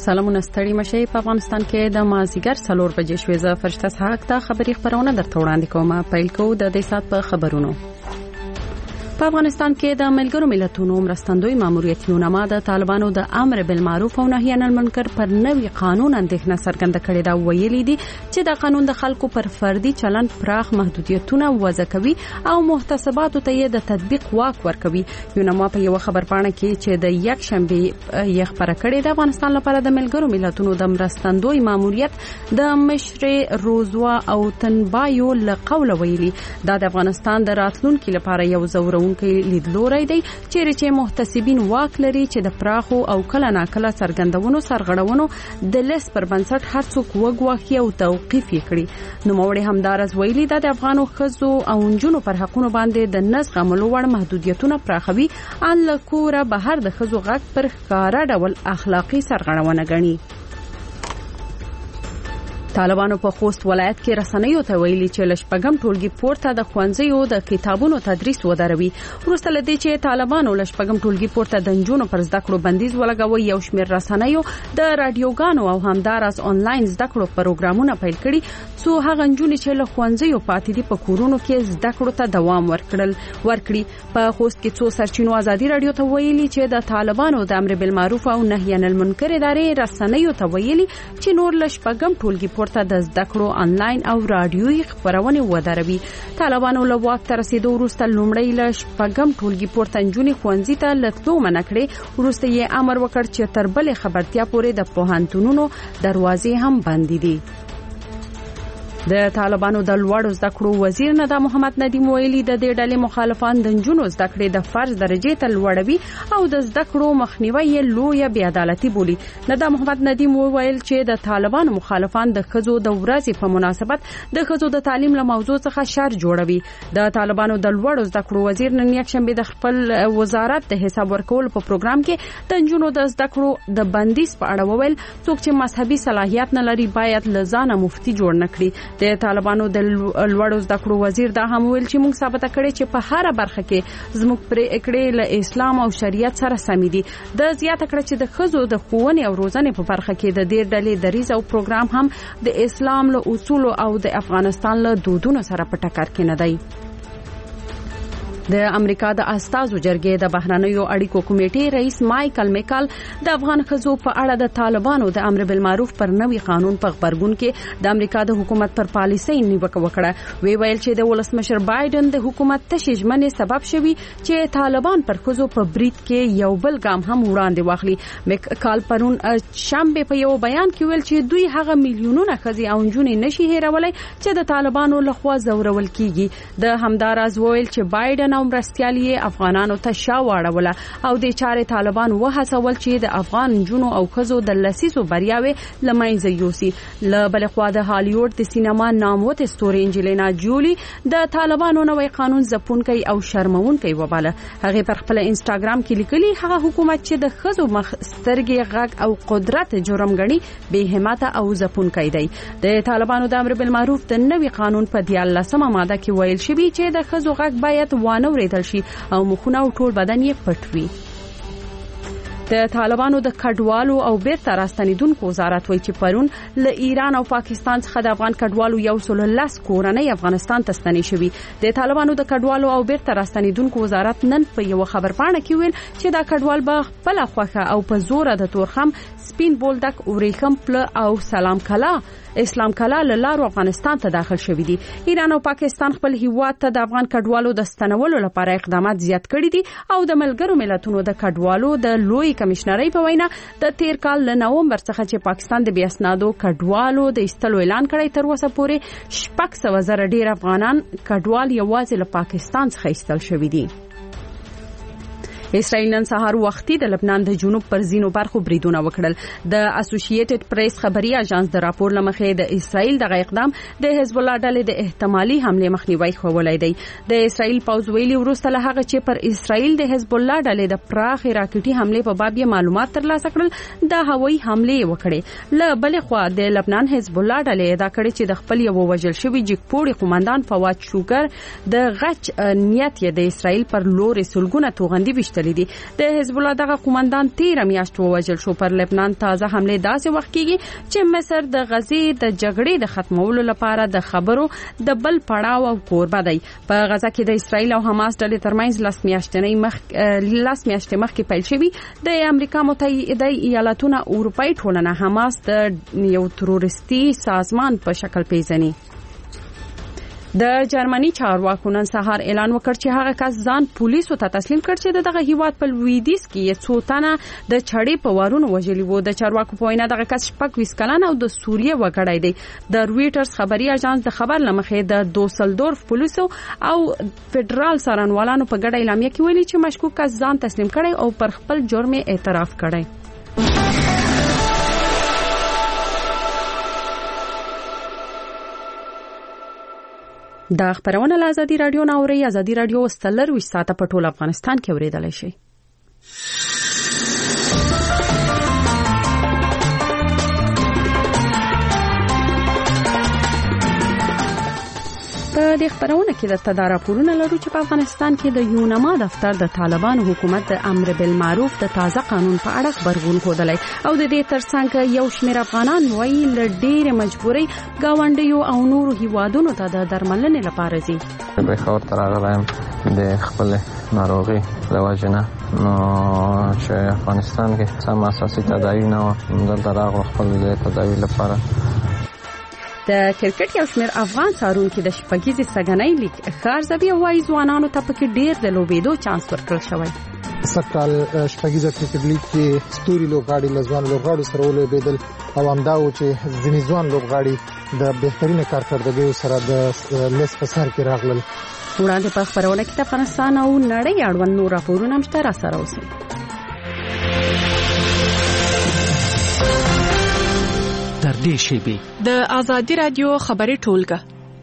سلامونه ستړي مشه په افغانستان کې د مازیګر 4 بجې شوې ز فرشته حق ته خبري خبرونه درته وړاندې کوم. پیل کوو د دې سات په خبرونو. په افغانستان کې د ملګرو ملتونو مرستندوی ماموریت یونما د طالبانو د امر بالمعروف او نهی عن المنکر پر نوي قانون اندېښنه څرګنده کړې ده. ویلي دي چې د قانون د خلکو پر فردي چلند پراخ محدودیتونه وضع کوي او محتسباتو ته د تطبیق واک ورکوي. یونما په یو خبرپاڼه کې چې د یک شنبه یې خبره کړې ده افغانستان لپاره د ملګرو ملتونو د مرستندوی ماموریت د مشر روزوا او تنبایو له قوله ویلي دا د افغانستان د راتلونکو لپاره یو زورون کې لیدلوري دی چې محتسبین واک لري چې د پراخو او کله ناکله څرګندونو سرغړونو د لیست پر بنسټ هر څوک وګواخي او توقیف کړي. نو موړي همدارز ویلي دا د افغانو ښځو او نجونو پر حقونو باندې د نس غملو وړ محدودیتونه پراخوي ان لکوره بهر د ښځو غږ پر ښکارا ډول اخلاقی سرغړونه غني. طالبانو په خوست ولایت کې رسنیو ته ویلي چې لشپګم ټولګي پورته د خوانځیو د کتابونو تدریس ودروي. وروسته لدی چې طالبانو لشپګم ټولګي پورته د نجونو پر زده کړو بندیز ولګوي یو شمېر رسنیو د رادیوګانو او همدارس آنلاین زده کړو پروګرامونه پیل کړي څو هغه نجونې چې له خوانځیو پاتې دي په کورونو کې زده کړو ته دوام ورکړي. په خوست کې څو سرچینو ازادي رادیو ته ویلي چې د طالبانو د امر بالمعروف او نهی عن المنکر ادارې رسنیو ته ویلي چې نور لشپګم ټولګي ورته د زده کړو آنلاین او رادیوي خبرونه ودروي. طالبانو له واک ته رسیدو وروسته لومړی له شپږم ټولګي پورته نجونې ښوونځي ته لتلو منع کړې. وروسته یې امر وکړ چې تر بلې خبرتیا پورې د پوهنتونونو دروازې هم بندې دي. د طالبانو د لوړو زده کړو وزیر ندا محمد ندیم ویلي د دې ډلې مخالفان د نجونو زده کړې د فرض درجه ته لوړوي او د زده کړو مخنیوي یې لویه بې عدالتي بولي. ندا محمد ندیم ویل چې د طالبانو مخالفان د ښځو د ورځې په مناسبت د ښځو د تعلیم له موضوع څخه شر جوړوي. د طالبانو د لوړو زده کړو وزیر نن یک شنبه د خپل وزارت د حساب ورکول په پروګرام کې د نجونو د زده کړو د بندیز په اړه وویل څوک چې مذهبي صلاحیت نه لري باید لزانه مفتي جوړ نکړي. د طالبانو د لوړو زده کړو وزیر دا هم ویل چې موږ ثابت کړی چې په هر برخه کې زموږ پرې کړې له اسلام او شریعت سره سم دي. د زیاته کړ چې د ښځو د ښوونې او روزنې په برخه کې د دې ډلې دریځ او پروګرام هم د اسلام له اصول او د افغانستان له دودونو سره په ټکر کې نه دی. د امریکا د استازو جرګې د بهرنیو اړیکو کمیټې رئیس مایکل میکال د افغان ښځو په اړه د طالبانو د امر بالمعروف پر نوي قانون په خبرګون کې د امریکا د حکومت پر پالیسۍ نیوکه وکړه. ویل چې د ولسمشر بایدن د حکومت تشې ژمنې سبب شوي چې طالبان پر ښځو په برید کې یو بل ګام هم وړاندې واخلي. میکال پرون شنبه په یو بیان کې ویل چې دوی هغه میلیونونه ښځې او نجونې نشي هیرولای چې د طالبانو لخوا زورول کیږي. د همدارز ویل چې بایدن او مرستیالي افغانانو ته شاوړوله او د چارې طالبان وهڅول چې د افغان جنو او خزو د لسیسو بریاوي لمنځه یوسي. له بل خوا د هالیوډ د سینما ناموت ستوري انجلینا جولی د طالبانو نوې قانون ځپونکي او شرمونکي وباله. هغه پر خپل انستګرام کې لیکلي هغه حکومت چې د خزو مخ سترګې غږ او قدرت جرم غني به همت او ځپونکي دی. د طالبانو د امر بالمعروف د نوې قانون په 14مه ماده کې ویل شوی چې د خزو غږ باید وانه ورېدل شي او مخونه او ټول بدن یې پټ وي. د طالبانو د کډوالو او بیرته راستنیدونکو وزارت وایي چې پرون له ایران او پاکستان څخه د افغان کډوالو 110 کورنۍ افغانستان ته ستنې شوي. د طالبانو د کډوالو او بیرته راستنیدونکو وزارت نن په یو خبرپاڼه کې ویل چې دا کډوال به خپل خوخه او په زور د تورخم سپین بولدک اوریخم پل او سلام کلا اسلام کلا لارو افغانستان ته داخل شوی دي. ایران او پاکستان خپل هیواد ته د افغان کډوالو د ستنولو لپاره اقدامات زیات کړي دي او د ملګرو ملتونو د کډوالو د لوی کمشنرۍ په وینا د تیر کال له نومبر څخه چې پاکستان د بیاسنادو کډوالو د ایستلو اعلان کړی تر اوسه پورې 600,000 ډیر افغانان کډوال یوازې له پاکستان څخه ایستل شوی دي. اسرائیل نن سهار وختي د لبنان د جنوب پر زینو برخو بریدونه وکړل. د اسوسییټډ پریس خبري اژانس د راپور لمخې د اسرائیل دغه اقدام د حزب الله ډلې د احتمالي حمله مخنیوي خوولای دی. د اسرائیل پوز ویلي وروسته له هغه چې پر اسرائیل د حزب الله ډلې د پراخ راکټي حمله په باب معلومات ترلاسه کړل د هوایي حمله وکړي. له بل خوا د لبنان حزب الله ډلې دا کړی چې د خپل یو وژل شوی جګپوړي قومندان فواد شوګر د غچ نیت یې د اسرائیل پر لور سلګونه توغندي وشتل غوښتلې دي. د حزب الله دغه قومندان 13 میاشت ووژل شو. پر لبنان تازه حمله داسې وخت کیږي چې مصر د غزې د جګړې د ختمولو لپاره د خبرو د بل پړاو او کوربه دی. په غزا کې د اسرایل او حماس ډلې ترمنځ لاس میاشتې مخکې پیل شوی. د امریکا متحده ایالاتونو اروپאי ټولنه حماس د یو تروریستي سازمان په شکل پیژني. د جرمني چارواکو نن سهار اعلان وکړ چې هغه کس ځان پولیسو ته تسلیم کړ چې دغه هیواد په لویدیځ کې څو تنه د چړې په وارونو وژلي وو. د چارواکو په وینا دغه کس 26 کلن او د سوریه وګړی دی. د رويټرز خبري اژانس د خبر لمخې د دوسلدورف پولیسو او فدرال څارنوالانو په ګډه اعلامیه کې ویلي چې مشکوک کس ځان تسلیم کړي او پر خپل جرم اعتراف کړي. دا خبرونه له ازادي رادیو نه اوري. ازادي رادیو ستلر وي ساته په ټول افغانستان کې اوریدل شي. په دې خبرونه کې د تدارکونه لرو چې په افغانستان کې د یونما دفتر د طالبانو حکومت د امر بالمعروف د تازه قانون په اړه خبرګون ښودلی او د دې ترڅنګ یو شمېر افغانان وایي له ډېرې مجبورۍ ګاونډیو او نورو هیوادونو ته د درملنې لپاره ځي. به خبر تر راغلایم د خپل ناروغي د وجنه نو چې افغانستان کې سم اساسي تداوی نه و دلته راغلو خپل د تداوی لپاره. د کرکټ یو شمېر افغان څارونکو د شپږیزې سګنۍ لیگ ښارځبي وایي ځوانانو ته پکې ډېر د لوبېدو چانس ورکړل شوی. سکهال شپږیزه کرکټ لیگ کې ستوري لوبغاړي لزوان لوبغاړو سره ولوبېدل او همداو چې ځینې ځوان لوبغاړي د بهترینه کارکردګۍ سره د لیست په سر کې راغلل. وړاندې په خبرونه کې د افغانستان او نړۍ اړوند نور راپورونه هم شته. را سره اوسئ. تر دې شیبې د ازادي رادیو خبري ټولګه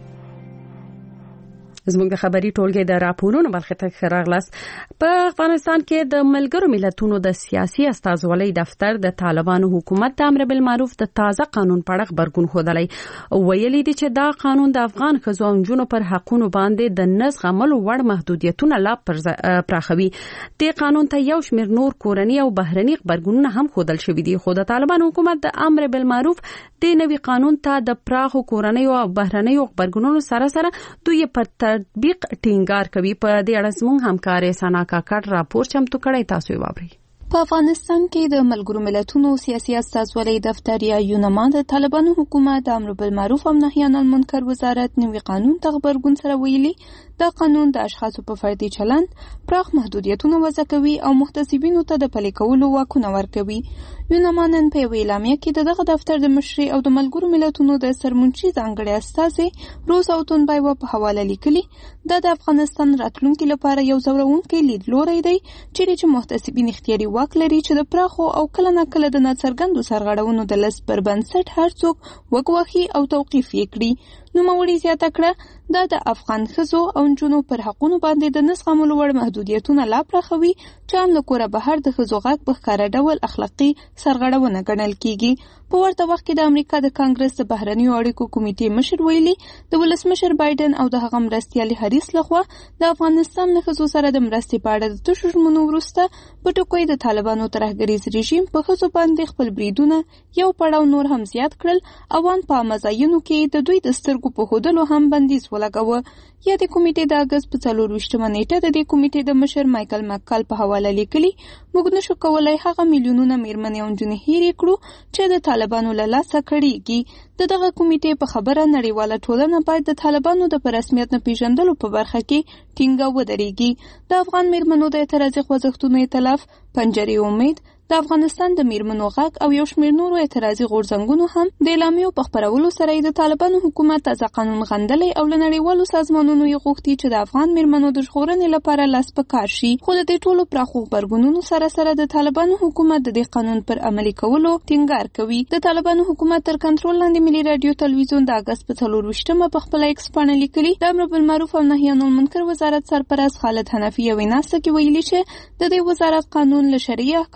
زموږ د خبري ټولګې د راپورونو برخه ته راغلاست. په افغانستان کې د ملګرو ملتونو د سیاسي استازولۍ دفتر د طالبانو حکومت د امر بالمعروف د تازه قانون په اړه خبرګون ښودلی. ویلي دي چې دا قانون د افغان ښځو او نجونو پر حقونو باندې د نه زغملو وړ محدودیتونه لا پراخوي. د قانون ته یو شمېر نور کورني او بهرني خبرګونونه هم ښودل شوي دي. خو د طالبانو حکومت د امر بالمعروف د نوي قانون ته د پراخو کورنیو او بهرنیو خبرګونونو سره دوی په تطبیق ټینګار کوي. په دې اړه زموږ همکار سنا کاکړ راپور چمتو کړی، تاسو یې واورئ. په افغانستان کې د ملګرو ملتونو سیاسي استازولۍ دفتر یا یونما د طالبانو حکومت د امر بالمعروف او نهي عن المنکر وزارت نوي قانون ته خبرګون سره ویلي دا قانون د اشخاصو په فردي چلند پراخ محدودیتونه وضع کوي او محتسبینو ته د پلي کولو واکونه ورکوي. یونما نن په یوه اعلامیه کې دغه دفتر د مشري او د ملګرو ملتونو د سرمنشي ځانګړي استازي روز او تونبای په حواله لیکلي دا د افغانستان راتلونکي لپاره یو ځورونکی لیدلوری دی چې محتسبین اختیاري واک لري چې د پراخو او کله نه کله د ناڅرګندو سرغړونو د لست پر بنسټ هر څوک وګواخي او توقیف یې کړي. نوموړي زیاته کړه دا د افغان ښځو او نجونو پر حقونو باندې د نه زغملو وړ محدودیتونه لا پراخوي چې ان له کوره بهر د ښځو غږ په ښکاره ډول اخلاقي سرغړونه ګڼل کیږي. په ورته وخت کې د امریکا د کانګرس د بهرنیو اړیکو کمیټې مشر ویلي د ولسمشر بایدن او د هغه مرستیالي هریس لخوا د افغانستان له ښځو سره د مرستې په اړه د تشو ژمنو وروسته په ټوکوي د طالبانو ترهګریز رژیم په ښځو باندې خپل بریدونه یو پړاو نور هم زیات کړل او ان په مزایونو کې د دوی د سترګو په هودلو هم بندیز ولګاوه. یا د کمیټې د اگست په 24 نیټه د دې کمیټې د مشر مایکل مکال په حواله لیکلي موږ نشو کولای هغه میلیونونه میرمنې او نجونې هېرې کړو چې د طالبانو له لاسه کړيږي. دغه کمیټې په خبره نړیواله ټولنه باید د طالبانو د رسمیت نه پیژندلو په برخه کې ټینګه ودرېږي. د افغان میرمنو د اعتراضي خوځښتونو ائتلاف پنجرې امید د افغانستان د میرمنو غږ او یو شمېر نورو اعتراضي غورځنګونو هم د اعلامیو په خپرولو سره د طالبانو حکومت تازه قانون غندلی او له نړیوالو سازمانونو یې غوښتي چې د افغان میرمنو د ژغورنې لپاره لاس په کار شي. خو د دې ټولو پراخو غبرګونونو سره د طالبانو حکومت د دې قانون پر عملي کولو ټینګار کوي. د طالبانو حکومت تر کنټرول لاندې ملي رادیو تلویزیون د اگست په 24 په خپل ایکس باندې لیکلي د امر بالمعروف او نهي عن المنکر وزارت سرپرست خالد حنفي وینا کې ویلي چې د دې وزارت قانون له شرعي احکام او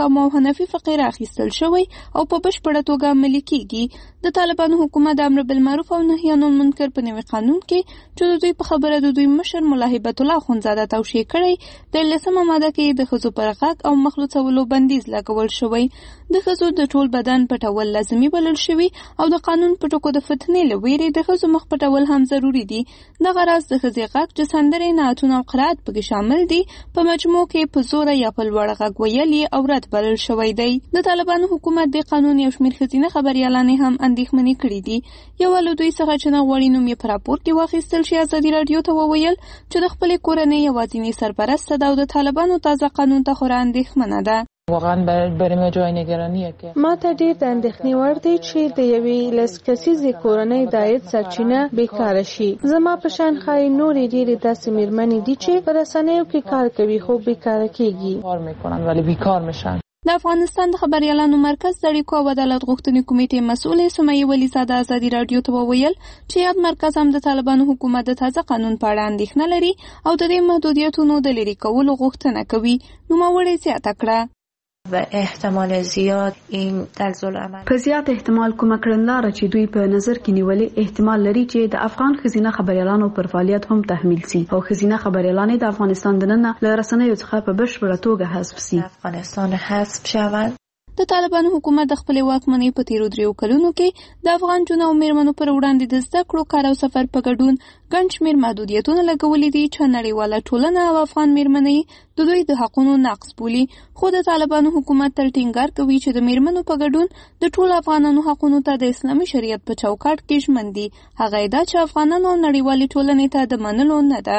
حنفي فقه راخیستل شوی او په بشپړه توګه عملي کیږي. د طالبانو حکومت د امر بالمعروف او نهي عن المنکر په نوي قانون کې چې د دوی په خبره د دوی مشر ملا هیبت الله اخندزاده توشیح کړی د 13مه ماده کې د ښځو پر غږ او مخ لوڅولو بندیز لګول شوی. د ښځو د ټول بدن پټول لازمي بلل شوی او د قانون په ټکو د فتنې له ویرې د ښځو مخ پټول هم ضروري دي. دغه راز د ښځې غږ چې سندرې، نعتونه او قرائت پکې شامل دي په مجموع کې په زوره یا په لوړ غږ ویل یې عورت بلل شوی دی. د طالبانو حکومت د قانون یو شمېر ښځینه خبریالانې هم اندېښمنې کړي دي. یوه له دوی څخه چې نه غواړي نوم یې په راپور کې واخیستل شي ازادي راډیو ته وویل چې د خپلې کورنۍ یوازینۍ سرپرسته ده او د طالبانو تازه قانون ته خورا اندېښمنه ده. واقعا برای ما جای نگرانیه که ما ته ډیر د اندېښنې وړ دی چې د یوې لس کسیزې کورنۍ د عاید سرچینه بیکاره شي. زما په شان ښایي نورې ډېرې داسې مېرمنې دي چې په رسنیو کې کار کوي خو بیکاره کېږي. کار میکنن ولی بیکار میشن. د افغانستان د خبریالانو مرکز د اړیکو او عدالت غوښتنې کمیټې مسؤلې سمیه ولیزاده ازادي راډیو ته وویل چې یاد مرکز هم د طالبانو حکومت د تازه قانون په اړه اندېښنه لري او د دې محدودیتونو د لرې کولو غوښتنه کوي. نوموړې زیاته کړه و احتمال زیاد این تزلزل عمل په زیات احتمال کومه کړنلاره چې دوی په نظر کې نیولې احتمال لري چې د افغان ښځینه خبریالانو پر فعالیت هم تحمیل سي او ښځینه خبریالانې د افغانستان دننه له رسنیو څخه په بشپړه توګه حذف سي. افغانستان حذف شود. د طالبانو حکومت د خپل واکمنۍ په تیرو 3 کلونو کې د افغان جنو او میرمنو پر وړاندې د زده کړو، کار او سفر په ګډون ګڼ شمېر محدودیتونه لګولي دي چې نړیواله ټولنه او افغان میرمنې د دوی د حقونو نقض بولي. خو د طالبانو حکومت تل ټینګار کوي چې د میرمنو په ګډون د ټولو افغانانو حقونو ته د اسلامي شریعت په چوکاټ کې ژمن دي. هغه دا چې افغانانو او نړیوالې ټولنې ته د منلو نه ده.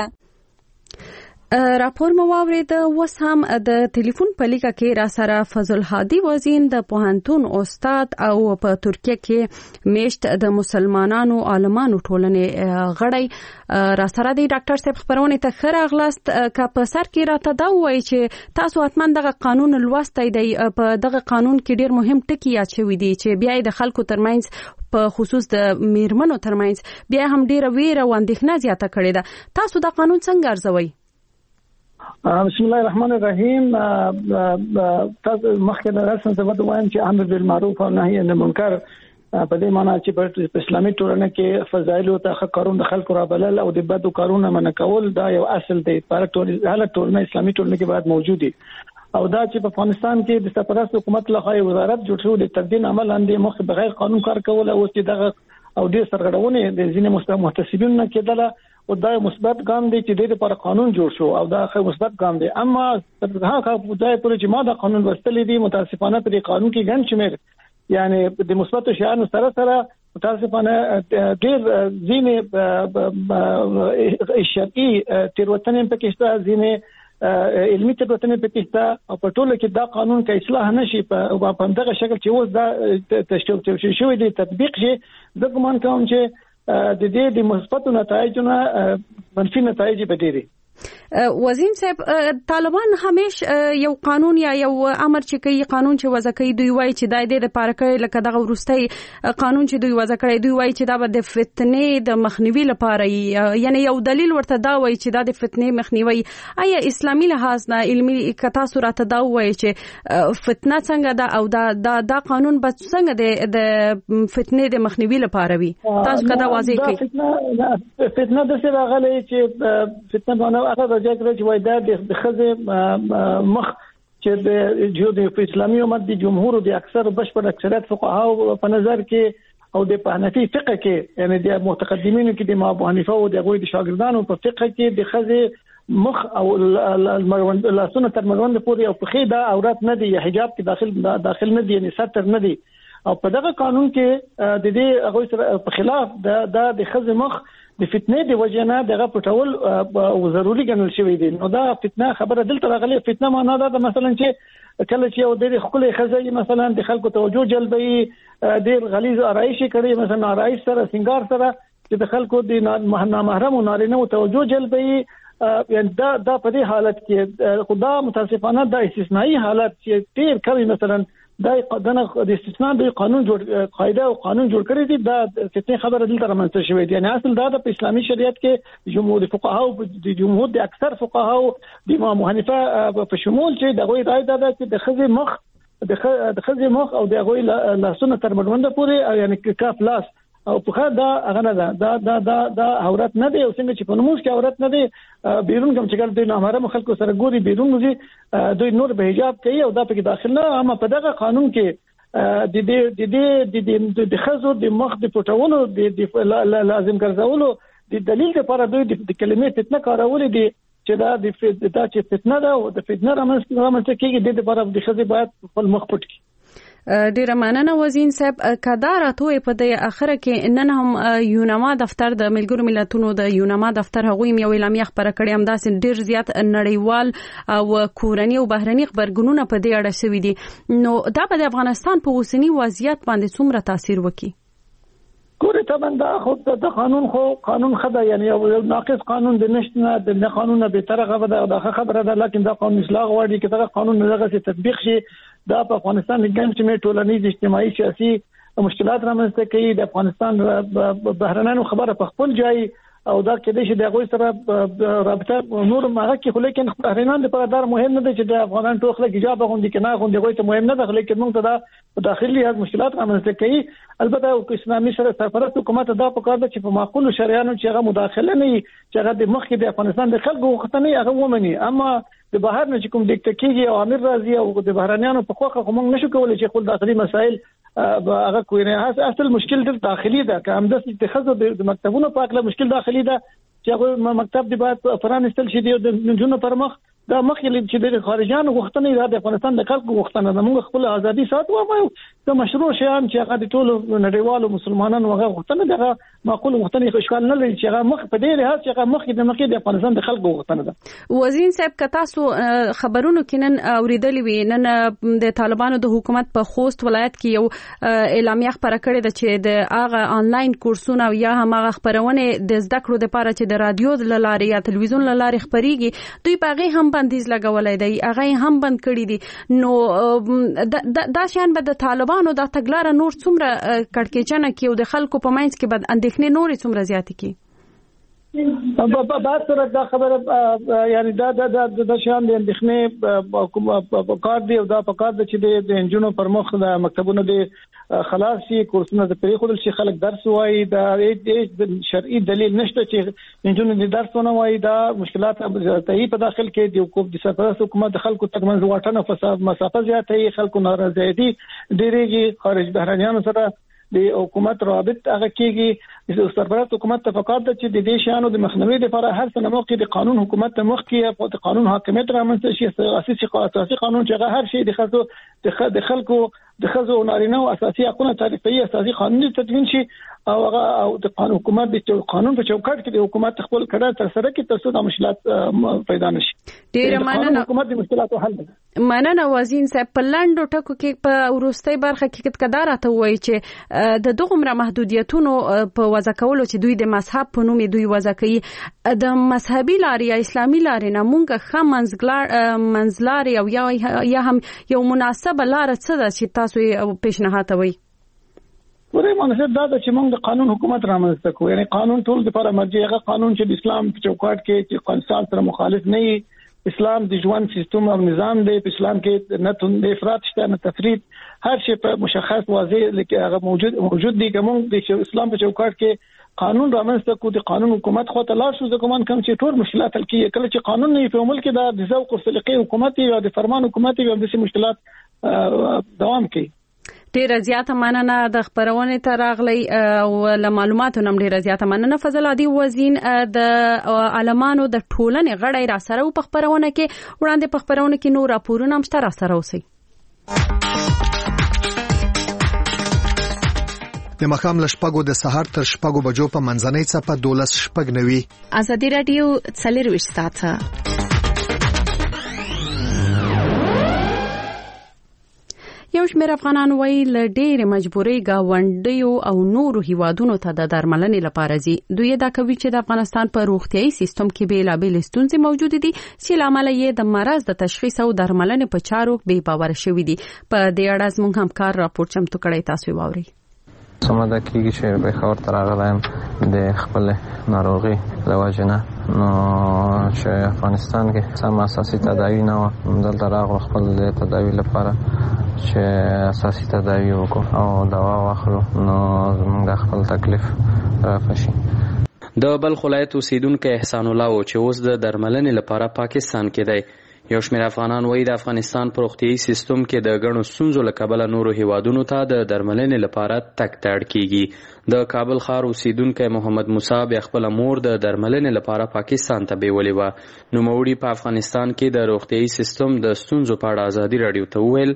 راپور مو واورید. اوس هم د ټلیفون په لیکه کې را سره فضل هادي وزین د پوهنتون استاد او په ترکیه کې میشت د مسلمانانو عالمانو ټولنې غړی را سره دی. ډاکټر صاحب خبرونه ته خیر اغلاست. که په سر کې راته دا وایي چې تاسو حتما دغه قانون لوستای دی. په دغه قانون کې ډیر مهم ټکی یاد شوی دی چې بیا د خلکو ترمنځ په خصوص د میرمنو ترمنځ بیا هم ډیره ویره او اندېښنه زیاته کړې ده. تاسو دا قانون څنګه ارزوئ؟ بسم الله الرحمن الرحیم. تاسو مخکې د رسم څه وته وایم چې امر بالمعروف او نهي عن المنکر په دې معنی چې په اسلامي ټولنه کې فضایل او ته کارون د خلکو را بلل او د بدو کارونه منع کول دا یو اصل دی. پر ټولنه اسلامي ټولنه کې باید موجود وي او دا چې په افغانستان کې د سرپرست حکومت لخوا وزارت جوړ شو د تدین عمل اندې مخ بغیر قانون کار کول او چې دغه او ډیر سرغړونه د ځینې محتسبین نه کېدله او دا مثبت ګام دی چې د لپاره قانون جوړ شو او دا خو مثبت ګام دی. اما هغه ځای پورې چې ما دا قانون وستلې دي متاسفانه په قانون کې ګڼ شمېر یعنی د مثبت شیانو سره سره متاسفانه ډیر ځینې شرعي تیروتنې پکې شته، ځینې علمي تیروتنې پکې شته او په ټوله کې دا قانون کې اصلاح نشي په دغه شکل چې اوس دا تشکیل شوی دی تطبیق شي. زه ګمان کوم چې د دې د مثبت نتایجونه منفي نتایج به ډېری. وزین صاحب، طالبان همیش یو قانون یا یو امر چې کوي قانون چې وضع کوي دوی وایي چې د دې لپاره کوي لکه دغه ورستۍ قانون چې دوی وضع کړی دوی وایي چې دا به د فتنې د مخنیوي لپاره یعنی یو دلیل ورته دا وایي چې دا د فتنې مخنیوي. آیا اسلامي لحاظ نه علمي کتا صورت دا وایي چې فتنه څنګه ده او دا قانون به څنګه د فتنې د مخنیوي لپاره وي؟ تاسو کدا واضح کړئ. فتنه د څه راغلي چې فتنه هغه راځي چې وای دا د خزه مخ چې د جوړ اسلامي امت د جمهور د اکثر بشپړ اکثریت فقها په نظر کې او د حنفي فقه کې یعنی د متقدمینو کې د ابو حنیفه او د غوی د شاګردانو په فقه کې د خزه مخ او المروند لاسونه تر مروند پورې او په خېدا عورت نه دی حجاب کې داخل نه دی یعنی ستر نه دی او په دغه قانون کې د دې غوی سره په خلاف د خزه مخ د فتنې د وجنه دغه پټول او ضروري ګڼل شوی دی. نو دا فتنه خبره دلته راغلي. فتنه معنا دا مثلا چې کله چې یو د خپل خزه مثلا د خلکو توجه جلبي ډیر غلیظ آرایش کړي مثلا آرایش سره سنگار سره چې د خلکو د نامحرم او نارینه توجه جلبي یعنی دا په دې حالت کې خدا متاسفانه دا استثنایی حالت چې ډیر کوي مثلا دا د استثناء د قانون جوړ قاعده او قانون جوړ کړی دی. دا فتنه خبره دلته رامنځته شوې دي. یعنی اصل دا د اسلامي شریعت کې جمهور فقها او د جمهور د اکثر فقها او د امام حنیفه په شمول چې دغه رائے ده چې د خزه مخ د خزي مخ او د غوي لاسونه تر مړوند پورې یعنی کاف لاس او په خا دا هغه نه دا عورت نه دی او څنګه چې په نماز کې عورت نه دی بیرون کوم چې ګل دوی نه هغه خلکو سره ګوري بیرون موزي دوی نور به حجاب کوي او دا په داخل نه اما په دغه قانون کې د خزو د مخ د پټولو د لازم ګرځولو د دلیل لپاره دوی د کلمې فتنه کارولې دي چې دا چې فتنه ده او د فتنه رامنځته کېږي د لپاره د خزي باید خپل مخ پټ کړي. ډیره مننه وزین صاحب کدار ته په د اخره کې نن هم یونما دفتر د ملګرو ملتونو د یونما دفتر هغوی یو اعلامیه خبره کړې هم داسې ډیر زیات نړیوال او کورنی او بهرنی خبرګونونه په دې اړه شوي دي نو دا په افغانستان په اوسنی وضعیت باندې څومره تاثیر وکړي؟ ګوره طبعا دا خود د قانون خدا یعنی یو ناقص قانون د نشنه د قانون به طرفه ده خبره ده لکه دا قانون اصلاح غواړي چې دا قانون دغه تطبیق شي دا په افغانستان کې کوم چې ټولنیز اجتماعي سیاسي مشکلات رامنځته کوي د افغانستان بهرنانو خبره په خپل ځای او دا کې د شي دغه سره رابطه نور ماغه کې خو لیکن بهرنان لپاره دا مهم نه دی چې د افغانان ټوخله حجاب غوندي کنه غوندي غوي ته مهم نه ده لیکن موږ ته دا داخلي مشکلات رامنځته کوي البته اسلامي سره سرپرست حکومت دا په کار ده چې په معقول شریانو چې هغه مداخله نه چې هغه د مخ کې د افغانستان د خلکو وختنه هغه ومني اما د بهر نه چې کوم ډیکټ کېږي او امیر راځي او د بهرانيانو په خوخه کوم نشو کولای چې خپل داخلي مسائل هغه کوی نه اصل مشکل د داخلي ده که هم د اتخاذ د مکتبونو په اړه مشکل داخلي ده چې هغه مکتب دی باید فرانستل شي د جنونو پر مخ دا مخکې چې د خارجانو غوښتنې د افغانستان د خلکو غوښتنه ده موږ خپل ازادي ساتو او د مشروع شیان چې هغه د ټولو نړیوالو مسلمانانو هغه غوښتنه ده معقول غوښتنې اشکال نه لري چې هغه مخ په دې لحاظ چې هغه مخکې د افغانستان د خلکو غوښتنه ده. وزین صاحب که تاسو خبرونو کې نن اوریدلې وي نن د طالبانو د حکومت په خوست ولایت کې یو اعلامیه خبره کړې ده چې د هغه آنلاین کورسونه یا هم هغه خبرونه د زده کړو لپاره چې د رادیو لارې یا تلویزیون لارې خبريږي دوی په هغه هم بندیز لګولای دی هغه هم بند کړی دي نو دا شان به د طالبانو د تګلارې نور څومره کړکېچنه کې او د خلکو په منځ کې بد اندېښنې نور څومره زیات کی په بعد سره دا خبره یعنی دا شان د اندېښنې په کار دی او دا په کار د چې د انجونو پر مخ د مکتبونو د خلاص شي کورسونه د پری خودل شي خلک درس وایي دا د شرعي دلیل نشته چې انجونو د درس ونه وایي دا مشکلات ته په داخل کې د حکومت د سرپرست حکومت د خلکو ترمنځ واټن فساد مسافه زیاتې خلکو ناراضي دي ډېرېږي خارج بهرانيانو سره د حکومت رابط هغه کېږي د سرپرست حکومت ته فقط چې د دې شانو د مخنیوي لپاره هر څه موقع د قانون حکومت ته مخ کې او د قانون حاکمیت رامنځته شي اساسي قانون چې هر شي د خلکو د خزو نارینه او اساسي حقوقونه تعریفي اساسي قانوني تدوین شي او د قانون حکومت د قانون په چوکاټ کې د حکومت خپل کړه تر سره کې تاسو د مشکلات پیدا نشي. ډیر مننه حکومت د مشکلاتو حل ده. مننه وزین صاحب په لاندو ټکو کې په وروستۍ برخه کې کډاره ته وایي چې د دغه محدودیتونو په وضع کولو چې دوی د مذهب په نوم دوی وضع کوي د مذهبي لارې یا اسلامي لارې نه مونږه خه منځلاري او یا هم یو مناسبه لار څه ده چې تاسو پیشنهاد کوي؟ ورې مناسب دا چې موږ د قانون حکومت رامنځته کوو یعنی قانون ټول لپاره مرجع هغه قانون چې د اسلام په چوکاټ کې چې قانون سره مخالف نه وي اسلام د ژوند سیستم او نظام دی په اسلام کې نه تند افراط شته نه تفرید هر شی په مشخص واضح لکه هغه موجود دي کوم د اسلام په چوکاټ کې قانون رامنځته کوو د قانون حکومت خو ته لا شو ځکه کوم چې ټول مشکلات حل کیږي کله چې قانون نه په عمل کې د ذوق او سلیقې حکومت یا د فرمان حکومت یا د مشکلات دوام کوي. ډیر زیاته مننه د خبرونه ته راغلی او له معلوماتو نم ډیر زیاته مننه فضل عادي وزین د عالمانو د ټولنې غړی را سره په خبرونه کې وړاندې په خبرونه کې نور راپورونه هم را سره اوسي. د مخام لشپګو د سحر تر شپګو بجو په منځنۍ څپه 12 شپګ نوي ازادي رادیو 24 ساعته یو شمېر افغانان وایي له ډېرې مجبورۍ ګاونډیو او نورو هیوادونو ته د درملنې لپاره ځي. دوی دا کوي چې د افغانستان په روغتیايي سیستم کې بېلابېلې ستونزې موجود دي چې له امله یې د مرض د تشخیص او درملنې په چارو بې باوره شوي دي. په دې اړه زموږ همکار راپور چمتو کړی تاسو واورئ. سمه ده کېږي چې پېښور ته راغلی یم د خپلې ناروغي له وجې نه نو چې افغانستان کې سم اساسي تداوي نه وه دلته راغلو خپل د تداوي لپاره چې اساسي تداوی وکړو او دوا واخلو نو زموږ خپل تکلیف رافشي. د بلخ ولایت اوسیدونکی احسان الله و چې اوس د درملنې لپاره پاکستان کې دی. یو شمېر افغانان وایي د افغانستان په روغتیایي سیستم کې د ګڼو ستونزو له کبله نورو هیوادونو ته د درملنې لپاره تګ ته اړ کیږي. د کابل ښار اوسیدونکی محمد موسی بیا خپله مور د درملنې لپاره پاکستان ته بیولې وه. نوموړي په افغانستان کې د روغتیایي سیستم د ستونزو په اړه ازادي راډیو ته وویل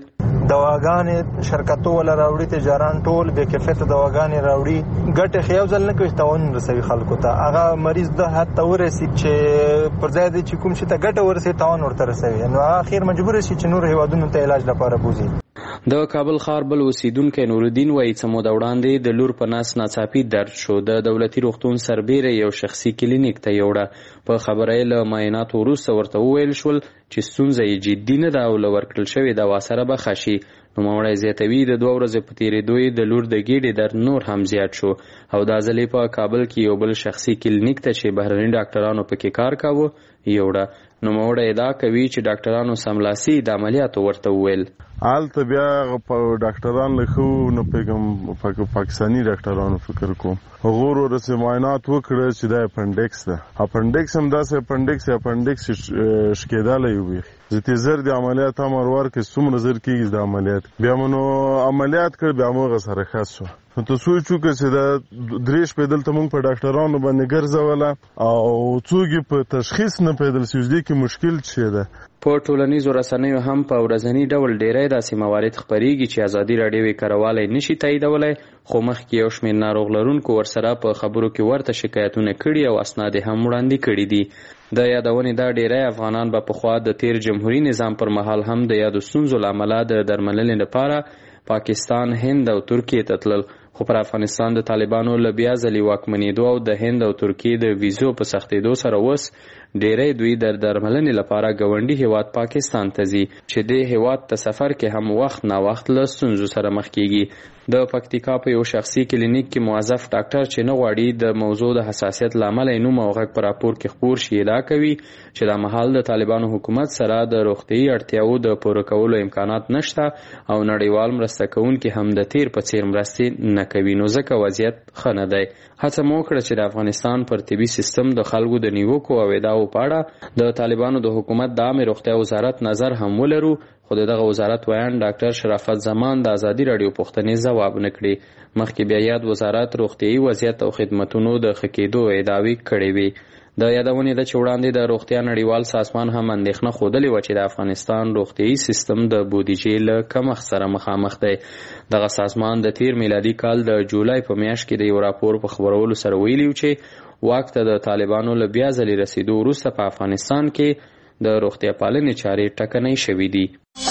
دواګانې شرکتو ولا راوړي تجاران ټول بې کیفیته دواګانې راوړي ګټه خو یو ځل نه کوي تاوان رسوي خلکو ته. هغه مریض د حد ته ورسي چې پر ځای چې کوم شي ته ګټه ورسي تاوان ورته رسوي نو اخر مجبور شي چې نور هیوادونو ته علاج لپاره بوزي. د کابل ښار بل اوسیدونکی نورالدین وایي څه موده وړاندې د لور په نس ناڅاپي درد شو. د دولتي روغتون سربیره یو شخصي کلینیک ته یوړه. په خبره یې له معایناتو وروسته ورته وویل شول چې ستونزه یې جدي نه ده او له ورکړل شوې دوا سره به ښه شي. نوموړی زیاتوي د 2 ورځې په تېرېدو یې د لور د ګیډې درد نور هم زیات شو او دا ځل یې په کابل کې یو بل شخصي کلینیک ته چې بهرني ډاکټرانو پکې کار کاوه یوړه. نوموړی ادعا کوي چې ډاکټرانو سملاسي د عملیاتو ورته وویل. هلته بیا ډاکټران لخوا نه پیغام پاکستاني ډاکټرانو فکر کوم هغه ورسې معاینات وکړه چې دا اپنډکس ده. اپنډکس هم داسې اپنډکس شکېدلی وي زه زر د عملیات امر ورکړ څومره زر کېږي د عملیات بیا منو عملیات کړ بیا موږ سره خاص شو. نو ته سوچ وکړه چې دا درېش پیدل ته موږ په ډاکټرانو باندې ګرځوله او څوک په تشخیص نه پیدل سي دې کې مشکل څه ده. په ټولنیزو رسنیو هم په ورځني ډول ډیری داسې موارد خپریږي چې ازادي راډیو یې کاروالی نشي تاییدولی خو مخکې یو شمېر ناروغ لرونکو ورسره په خبرو کې ورته شکایتونه کړي او اسناد یې هم وړاندې کړي دي. د یادونې دا ډیری افغانان به پخوا د تیر جمهوري نظام پر مهال هم د یادو ستونزو له امله د درملنې لپاره پاکستان، هند او ترکیې ته تلل خو پر افغانستان د طالبانو له بیا ځلې واکمنېدو او د هند او ترکیې د ویزو په سختېدو سره اوس ډیری دوی د درملنې لپاره ګاونډي هیواد پاکستان ته ځي چې دې هیواد ته سفر کې هم وخت نا وخت له ستونزو سره مخ کیږي. د پکتیکا په یو شخصي کلینیک کې موظف ډاکټر چې نه غواړي د موضوع د حساسیت له امله یې نوم او غږ په راپور کې خپور شي ادعا کوي چې دا مهال د طالبانو حکومت سره د روغتیایي اړتیاو د پوره کولو امکانات نشته او نړیوال مرسته کوونکي هم د تیر په څیر مرستې نه کوي نو ځکه وضعیت ښه نه دی. هڅه مو وکړه چې د افغانستان پر طبي سیستم د خلکو د نیوکو او ادعاو په اړه د طالبانو د حکومت د عامې روغتیا وزارت نظر هم ولرو خو دغه وزارت ویان ډاکټر شرافت زمان د ازادي راډیو پوښتنې ځواب نه کړي. مخکې بیا یاد وزارت روغتیایي وضعیت او خدمتونو د ښه کېدو ادعاوې کړې وې. د یادونې ده چې وړاندې د روغتیا نړیوال سازمان هم اندېښنه ښودلې وه چې د افغانستان روغتیایي سیستم د بودیجې له کمښت سره مخامخ دی. دغه سازمان د تیر میلادي کال د جولای په میاشت کې د یو راپور په خپرولو سره ویلي و چې واک ته د طالبانو له بیا ځلې رسېدو وروسته په افغانستان کې د روغتیا پالنې چارې ټکنۍ شوي دي.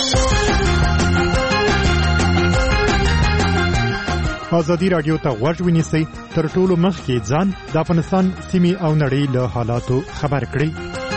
ازادي راډیو ته غوږ ونیسئ تر ټولو مخکې ځان د افغانستان سیمې او نړۍ له حالاتو خبر کړئ.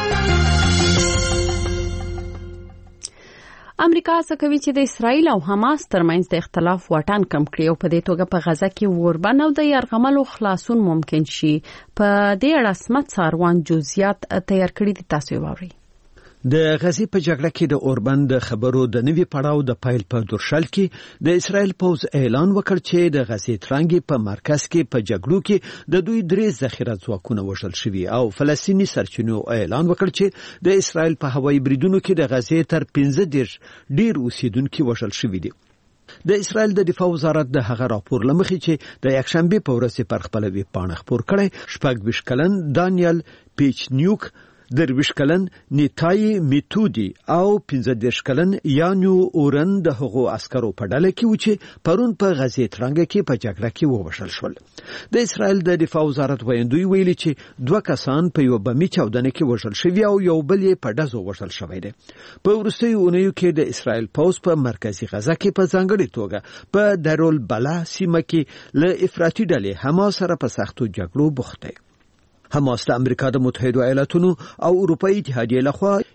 امریکا څه کوي چې د اسرایل او حماس ترمنځ د اختلاف واټن کم کړي او په دې توګه په غزه کې اوربند او د یرغملو خلاصون ممکن شي. په دې اړه سمت ساروان جزئیات تیار کړي دي، تاسو یې واورئ. د غزې په جګړه کې د اوربند د خبرو د نوي پړاو د پایل په درشل کې د اسرایل پوز اعلان وکړ چې د غزې ترانګي په مرکز کې په جګړو کې د دوی 3 ذخیره ځواکونه وژل شوي او فلسطینی سرچینو اعلان وکړ چې د اسرایل په هوایي بریدونو کې د غزې تر 15 ډیر اوسیدونکو وژل شوي دي. د اسرایل د دفاع وزارت د هغه راپور لمخې چې د یکشنبه په ورځ پر خپل ویب پاڼه خپور کړی 26 کلن دانیل پیچنیوک 23 کلن نیتای میتودی او 15 کلن یانیو اورن د هغو عسکرو په ډله کې و چې پرون په غزې ترانګه کې په جګړه کې ووژل شول. د اسرایل د دفاع وزارت ویاندوی ویلي چې 2 کسان په یو بمي چاودنه کې وژل شوي او یو بل یې په ډزو وژل شوی دی. په وروستیو اونیو کې د اسرایل پوز په مرکزی غزه کې په ځانګړي توګه په دارالبلا سیمه کې له افراطي ډلې حماس سره په سختو جګړو بوخت دی. حماس د امریکا د متحده ایالاتونو او اروپאי اتحادیې لخوا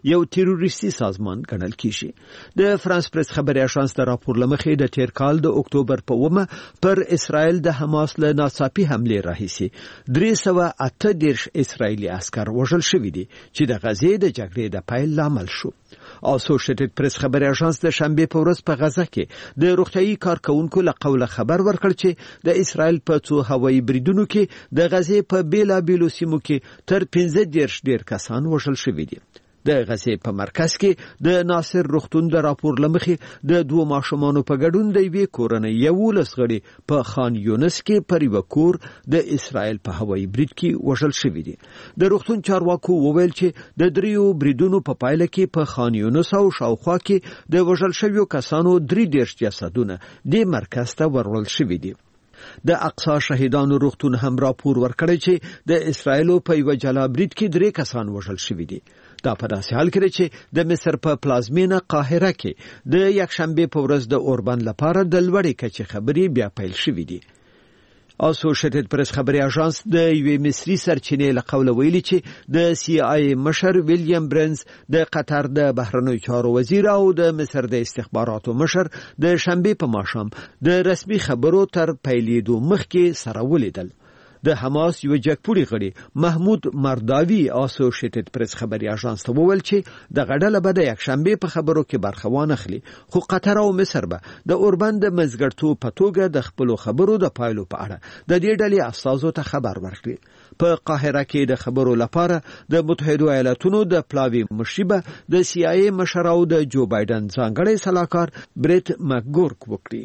یو تروریستي سازمان ګڼل کیږي. د فرانس پریس خبري اژانس د راپور لمخې د تیر کال د اکتوبر په 1 پر اسرائیل د حماس له ناڅاپي حمله راهیسي 338 اسرائیلي عسكر وژل شوي دي چې د غزې د جګړې د پیل لامل شو. اسوسییټډ پریس خبري اژانس د شنبه په ورځ په غزه کې د روغتيایي کارکونکو له قوله خبر ورکړ چې د اسرائیل په څو هوایي بریدونو کې د غزې په بیلابیلو سیمو کې تر 15 ډیر کسان وژل شوي دي. د غزې په مرکز کې د ناصر روغتون د راپور لمخې د 2 ماشومانو په ګډون د یوې کورنۍ 11 غړي په خان یونس کې پر یو کور د اسرائیل په هوایي برید کې وژل شوي دي. د روغتون چارواکو وویل چې د 3 بریدونو په پایله کې په خان یونس او شاوخوا کې د وژل شویو کسانو 3 جسدونه د مرکز ته ورول شوي دي. د اقصا شهیدانو روغتون هم راپور ورکړی چې د اسرائیل په یو جلا برید کې 3 کسان وژل شوي دي. دا په داسې حال کې چې د مصر په پلازمینه قاهره کې د یکشنبه په ورځ د اوربند لپاره د لوړې کچې خبري بیا پیل شوې دي. اسوسییټډ پریس خبري اژانس د یوې مصري سرچینې له قوله ویلي چې د سی آی مشر ویلیام برنز د قطر د بهرنیو چارو وزیر او د مصر د استخباراتو مشر د شنبه په ماښام د رسمي خبرو تر پیلېدو مخکې سره ولیدل. د حماس یو جګپوړي غړي محمود مرداوی اسوسییټډ پریس خبري اژانس ته وویل چې د غډله به د یکشنبه په خبرو کې برخه وانه خلی، خو قطر او مصر به د اوربند مزګړتو په توګه د خپل خبرو د پایلو په اړه د دې ډلې اساسو ته خبر ورکړي. په قاهره کې د خبرو لپاره د متحده ایالاتونو د پلاوی مشیبه د سی آی مشر او د جو بایدن ځانګړی سلاکار بریت مکګورک وکړي.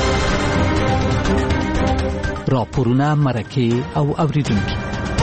راپورونه مرکه او اوریدونکو.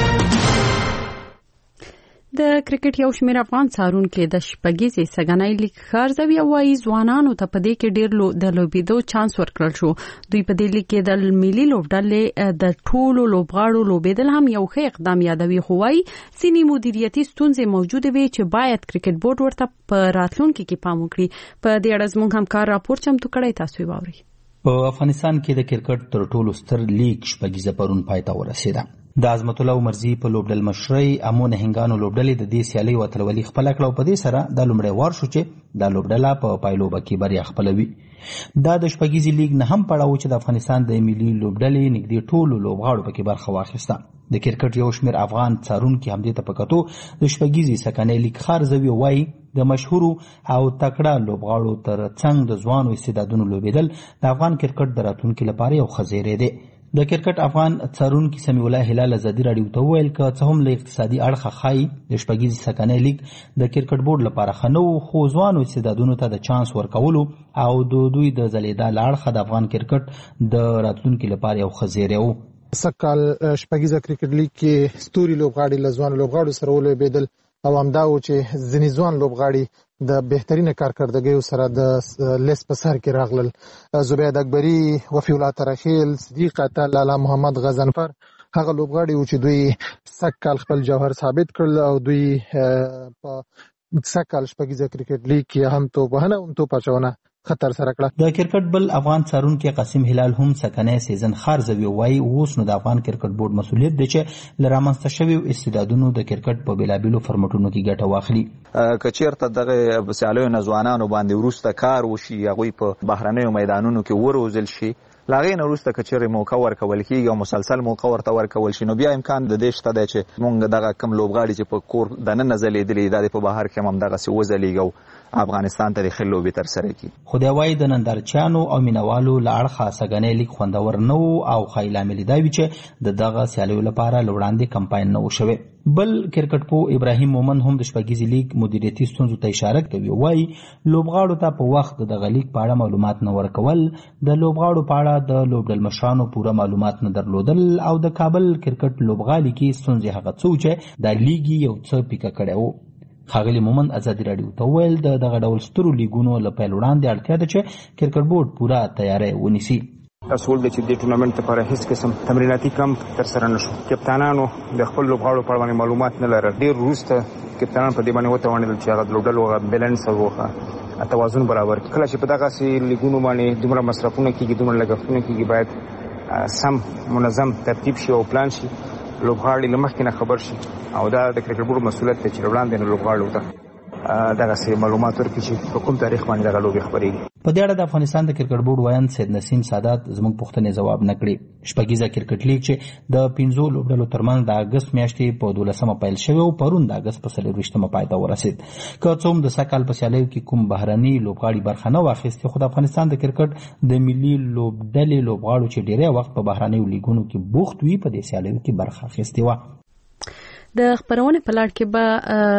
د کرکټ یو شمېر افغان څارونکو د شپږیزې سګنای لیګ خارزوي وایي ځوانانو ته په دې کې ډېر د لوبېدو چانس ورکړل شو. دوی په دې لیګ کې د ملي لوبډلې د ټولو لوبغاړو لوبېدل هم یو ښه اقدام یادوي، خو وایي ځینې مدیریتي ستونزې موجوده وي چې باید کرکټ بورډ ورته په راتلونکي کې پام وکړي. په دې اړه زموږ همکار راپور چمتو کړی، تاسو یې واورئ. په افغانستان کې د کرکټ تر ټولو ستر لیګ شپږیزه پرون پای ته ورسېده. د عظمت الله عمرزي په لوبډل مشرۍ امو نهنګانو لوبډلې د دې سیالۍ وتلولي خپل کړه او په دې سره د لومړی وار شو چې د لوبډله په پایلوبه کې بریا خپلوي. دا د شپږیزې لیګ نه هم پړاو چې د افغانستان د ملي لوبډلې نږدې ټولو لوبغاړو پکې برخه واخیسته. د کرکټ یو شمېر افغان څارونکي همدې ته په کتو د شپږیزې سکنۍ لیګ خارزوي وایي د مشهورو او تکړه لوبغاړو تر څنګ د ځوانو استعدادونو لوبېدل د افغان کرکټ د راتلونکي لپاره یو ښه زیری دی. د کرکټ افغان څارونکي سمیع الله هلال ازادي راډیو ته وویل که څه هم له اقتصادي اړخه ښایي د شپږیزې سکنۍ لیګ د کرکټ بورډ لپاره ښه نه و، خو ځوانو استعدادونو ته د چانس ورکولو او د دوی د ځلېدا له اړخه د افغان کرکټ د راتلونکي لپاره یو ښه زیری و. سږکال شپږیزه کرکټ لیګ کې ستوري لوبغاړي له ځوانو لوبغاړو سره ولوبېدل او همدا و چې ځینې ځوان لوبغاړي د بهترینه کارکردګیو سره د لیست په سر کې راغلل. زبید اکبري، وفي الله ترخیل، صدیق عطا، لالا محمد غضنفر هغه لوبغاړي و چې دوی سږکال خپل جوهر ثابت کړل او دوی په سږکال شپږیزه کرکټ لیګ کې هم توپونه هم توپ اچونه خطر سره کړه. د کرکټ بل افغان څارونکي قاسم هلال هم سکنۍ سیزن خارزوي وایي اوس نو د افغان کرکټ بورډ مسؤلیت دی چې له رامنځته شویو استعدادونو د کرکټ په بیلابیلو فرمټونو کې ګټه واخلي. که چېرته دغه سیالیو نه ځوانانو باندې وروسته کار وشي، هغوی په بهرنیو میدانونو کې وروزل شي، لاغې نه وروسته که چېرې موقع ورکول کېږي او مسلسل موقع ورته ورکول شي، نو بیا امکان د دې شته دی چې موږ دغه کم لوبغاړي چې په کور دننه ځلېدلي دا په بهر کې هم همدغسې وځلېږي او افغانستان ته د ښې لوبې ترسره کړي. خو دی وایي د نندارچیانو او مینوالو له اړخه سږنی لیګ خوندور نه و او ښایي لامل دا وي چې د دغه سیالیو لپاره له وړاندې کمپاین نه و شوی. بل کرکټ پوه ابراهیم مومن هم د شپږیزې لیګ مدیریتي ستونزو ته اشاره کوي. وایي لوبغاړو ته په وخت د دغه لیګ په اړه معلومات نه ورکول، د لوبغاړو په اړه د لوبډل مشرانو پوره معلومات نه درلودل او د کابل کرکټ لوبغالي کې ستونزې هغه څه چې د لیګ یو څه پیکه کړی و. ښاغلي مومن ازادي راډیو ته وویل د دغه ډول سترو لیګونو له پیل وړاندې اړتیا ده چې کرکټ بورډ پوره تیاری ونیسي. اصول د چې د ټورنمنت لپاره هیڅ قسم تمریناتي کمپ ترسره نه شو. کپتانانو د خپل لوبغاړو په اړه معلومات نه لرل. ډېر وروسته کپتانان په دې باندې وتوانېدل چې هغه د لوبډلو بیلنس او توازن برابر کړي. کله چې په دغسې لیګونو باندې دومره مصرفونه کېږي، دومره لګښتونه کېږي، باید سم منظم ترتیب شي او پلان شي، لوبغاړي له مخکې نه خبر شي او دا د کرکټ بورډ مسؤلیت دی چې وړاندې نه لوبغاړو ته دغه سي معلومات ورکړي چې په کوم تاریخ باندې دغه لوبي خبرېږي. په دې اړه د افغانستان د کرکټ بورډ وایان سید نسیم سادات زموږ پوښتنې ځواب نه کړي. شپږیزه کرکټ لیګ چې د 5 لوبډلو ترمنځ د اگست میاشتې په 12مه پیل شوی او پرون د اگست په 24مه پای ته ورسید. که څه هم د سکهال په سیالیو کې کوم بهرني لوبغاړي برخه نه واخیستې، خو د افغانستان د کرکټ د ملي لوبډلې لوبغاړو چې ډیری وخت په بهرنیو لیګونو کې بوخت وي په دې سیالیو کې برخه اخیستې وه. د خبرونې په لړ کې به